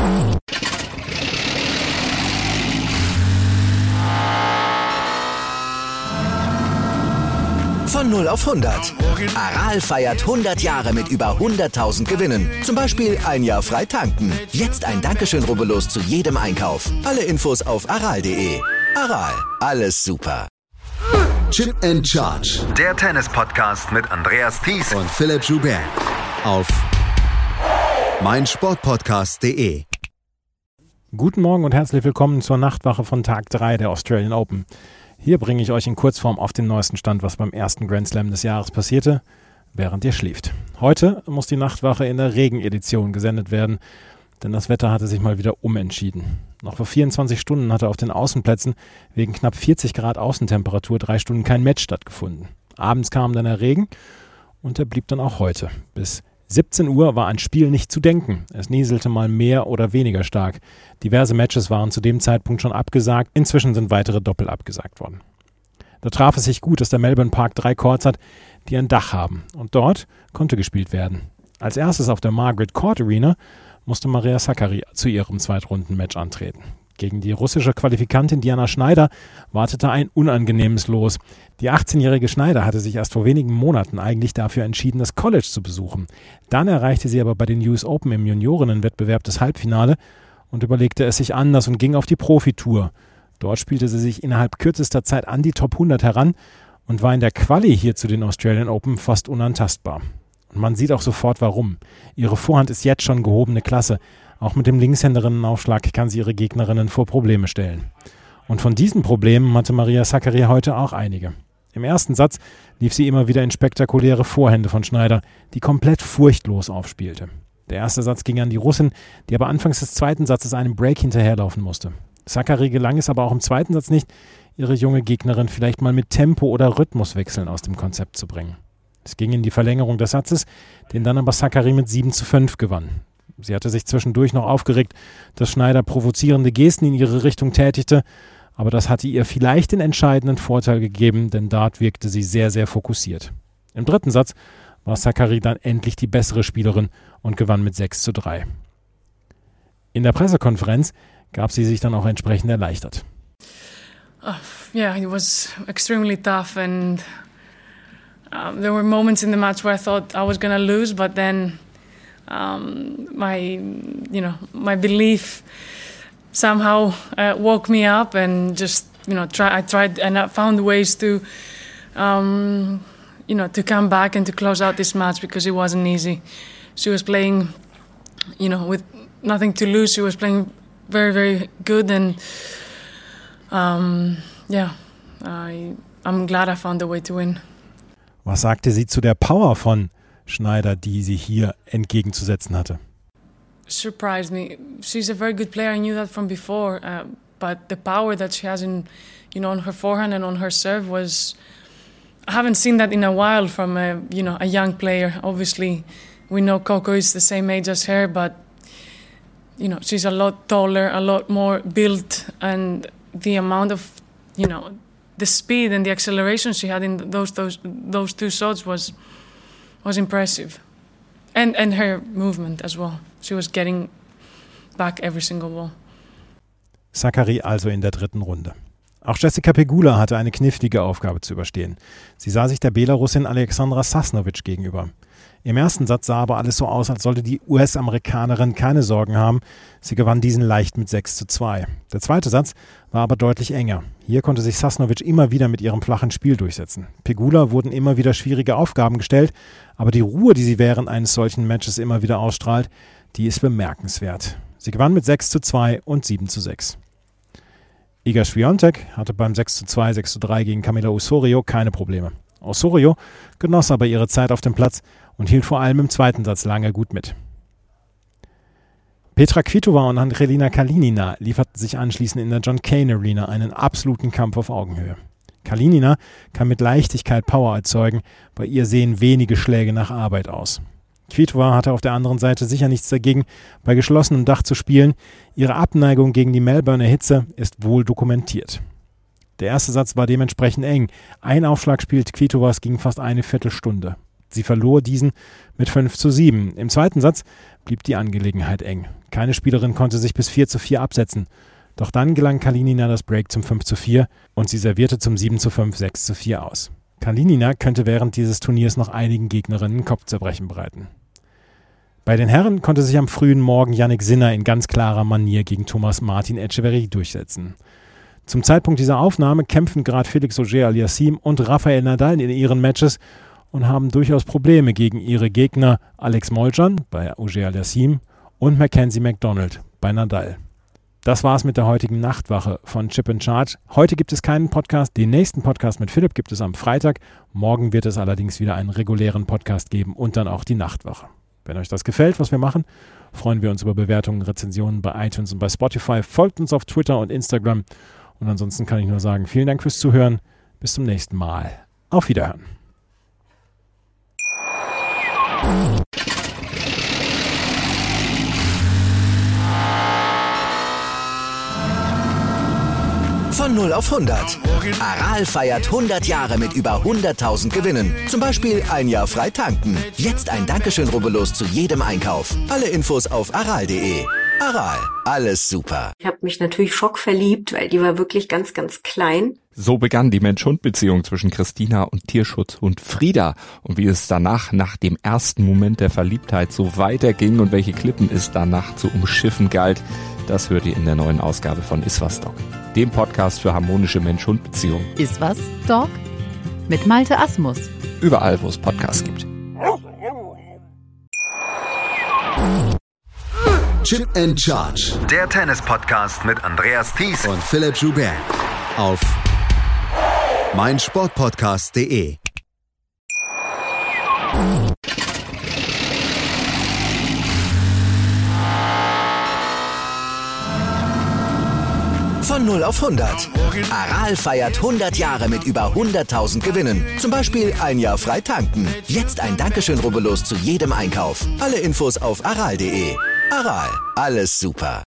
Von 0 auf 100. Aral feiert 100 Jahre mit über 100.000 Gewinnen. Zum Beispiel ein Jahr frei tanken. Jetzt ein Dankeschön, rubbellos zu jedem Einkauf. Alle Infos auf aral.de. Aral, alles super. Chip and Charge. Der Tennis-Podcast mit Andreas Thies und Philipp Joubert. Auf meinsportpodcast.de. Guten Morgen und herzlich willkommen zur Nachtwache von Tag 3 der Australian Open. Hier bringe ich euch in Kurzform auf den neuesten Stand, was beim ersten Grand Slam des Jahres passierte, während ihr schläft. Heute muss die Nachtwache in der Regenedition gesendet werden, denn das Wetter hatte sich mal wieder umentschieden. Noch vor 24 Stunden hatte auf den Außenplätzen wegen knapp 40 Grad Außentemperatur 3 Stunden kein Match stattgefunden. Abends kam dann der Regen und der blieb dann auch heute. Bis 17 Uhr war an Spiel nicht zu denken. Es nieselte mal mehr oder weniger stark. Diverse Matches waren zu dem Zeitpunkt schon abgesagt. Inzwischen sind weitere Doppel abgesagt worden. Da traf es sich gut, dass der Melbourne Park 3 Courts hat, die ein Dach haben. Und dort konnte gespielt werden. Als erstes auf der Margaret Court Arena musste Maria Sakkari zu ihrem Zweitrunden-Match antreten. Gegen die russische Qualifikantin Diana Schneider wartete ein unangenehmes Los. Die 18-jährige Schneider hatte sich erst vor wenigen Monaten eigentlich dafür entschieden, das College zu besuchen. Dann erreichte sie aber bei den US Open im Juniorinnenwettbewerb das Halbfinale und überlegte es sich anders und ging auf die Profitour. Dort spielte sie sich innerhalb kürzester Zeit an die Top 100 heran und war in der Quali hier zu den Australian Open fast unantastbar. Und man sieht auch sofort warum. Ihre Vorhand ist jetzt schon gehobene Klasse. Auch mit dem Linkshänderinnenaufschlag kann sie ihre Gegnerinnen vor Probleme stellen. Und von diesen Problemen hatte Maria Sakkari heute auch einige. Im ersten Satz lief sie immer wieder in spektakuläre Vorhände von Schneider, die komplett furchtlos aufspielte. Der erste Satz ging an die Russin, die aber anfangs des zweiten Satzes einem Break hinterherlaufen musste. Sakkari gelang es aber auch im zweiten Satz nicht, ihre junge Gegnerin vielleicht mal mit Tempo- oder Rhythmuswechseln aus dem Konzept zu bringen. Es ging in die Verlängerung des Satzes, den dann aber Sakkari mit 7:5 gewann. Sie hatte sich zwischendurch noch aufgeregt, dass Schneider provozierende Gesten in ihre Richtung tätigte, aber das hatte ihr vielleicht den entscheidenden Vorteil gegeben, denn dort wirkte sie sehr, sehr fokussiert. Im dritten Satz war Sakkari dann endlich die bessere Spielerin und gewann mit 6:3. In der Pressekonferenz gab sie sich dann auch entsprechend erleichtert. Yeah, it was extremely tough and there were moments in the match where I thought I was going to lose, but then my belief somehow woke me up and just, I tried and I found ways to, to come back and to close out this match because it wasn't easy. She was playing, with nothing to lose. She was playing very, very good and, I'm glad I found a way to win. Was sagte sie zu der Power von Schneider, die sie hier entgegenzusetzen hatte? Surprised me. She's a very good player. I knew that from before. But the power that she has on her forehand and on her serve was. I haven't seen that in a while from a young player. Obviously, we know Coco is the same age as her, but she's a lot taller, a lot more built, and the amount of the speed and the acceleration she had in those two shots was impressive, and her movement as well. She was getting back every single ball. Sakkari also in der dritten Runde. Auch Jessica Pegula hatte eine knifflige Aufgabe zu überstehen. Sie sah sich der Belarusin Alexandra Sasnovic gegenüber. Im ersten Satz sah aber alles so aus, als sollte die US-Amerikanerin keine Sorgen haben. Sie gewann diesen leicht mit 6:2. Der zweite Satz war aber deutlich enger. Hier konnte sich Sasnovic immer wieder mit ihrem flachen Spiel durchsetzen. Pegula wurden immer wieder schwierige Aufgaben gestellt, aber die Ruhe, die sie während eines solchen Matches immer wieder ausstrahlt, die ist bemerkenswert. Sie gewann mit 6:2 und 7:6. Iga Swiatek hatte beim 6:2, 6:3 gegen Camila Osorio keine Probleme. Osorio genoss aber ihre Zeit auf dem Platz und hielt vor allem im zweiten Satz lange gut mit. Petra Kvitova und Andrelina Kalinina lieferten sich anschließend in der John Cain Arena einen absoluten Kampf auf Augenhöhe. Kalinina kann mit Leichtigkeit Power erzeugen, bei ihr sehen wenige Schläge nach Arbeit aus. Kvitova hatte auf der anderen Seite sicher nichts dagegen, bei geschlossenem Dach zu spielen. Ihre Abneigung gegen die Melbourner Hitze ist wohl dokumentiert. Der erste Satz war dementsprechend eng. Ein Aufschlagspiel Kvitovas ging fast eine Viertelstunde. Sie verlor diesen mit 5:7. Im zweiten Satz blieb die Angelegenheit eng. Keine Spielerin konnte sich bis 4:4 absetzen. Doch dann gelang Kalinina das Break zum 5:4 und sie servierte zum 7:5, 6:4 aus. Kalinina könnte während dieses Turniers noch einigen Gegnerinnen Kopfzerbrechen bereiten. Bei den Herren konnte sich am frühen Morgen Jannik Sinner in ganz klarer Manier gegen Thomas Martin Etcheverry durchsetzen. Zum Zeitpunkt dieser Aufnahme kämpfen gerade Felix Auger-Aliassime und Rafael Nadal in ihren Matches und haben durchaus Probleme gegen ihre Gegner Alex Molcan bei Auger-Aliassime und Mackenzie McDonald bei Nadal. Das war's mit der heutigen Nachtwache von Chip and Charge. Heute gibt es keinen Podcast. Den nächsten Podcast mit Philipp gibt es am Freitag. Morgen wird es allerdings wieder einen regulären Podcast geben und dann auch die Nachtwache. Wenn euch das gefällt, was wir machen, freuen wir uns über Bewertungen, Rezensionen bei iTunes und bei Spotify. Folgt uns auf Twitter und Instagram. Und ansonsten kann ich nur sagen, vielen Dank fürs Zuhören. Bis zum nächsten Mal. Auf Wiederhören. Von 0 auf 100. Aral feiert 100 Jahre mit über 100.000 Gewinnen. Zum Beispiel ein Jahr frei tanken. Jetzt ein Dankeschön, rubbellos zu jedem Einkauf. Alle Infos auf aral.de. Aral, alles super. Ich habe mich natürlich schockverliebt, weil die war wirklich ganz, ganz klein. So begann die Mensch-Hund-Beziehung zwischen Christina und Tierschutzhund Frieda. Und wie es danach, nach dem ersten Moment der Verliebtheit, so weiterging und welche Klippen es danach zu umschiffen galt, das hört ihr in der neuen Ausgabe von Iswas Dog, dem Podcast für harmonische Mensch-Hund-Beziehungen. Iswas Dog mit Malte Asmus. Überall, wo es Podcasts gibt. Chip and Charge. Der Tennis-Podcast mit Andreas Thies und Philipp Joubert. Auf meinsportpodcast.de. Von 0 auf 100. Aral feiert 100 Jahre mit über 100.000 Gewinnen. Zum Beispiel ein Jahr frei tanken. Jetzt ein Dankeschön, rubbellos zu jedem Einkauf. Alle Infos auf aral.de. Aral, alles super.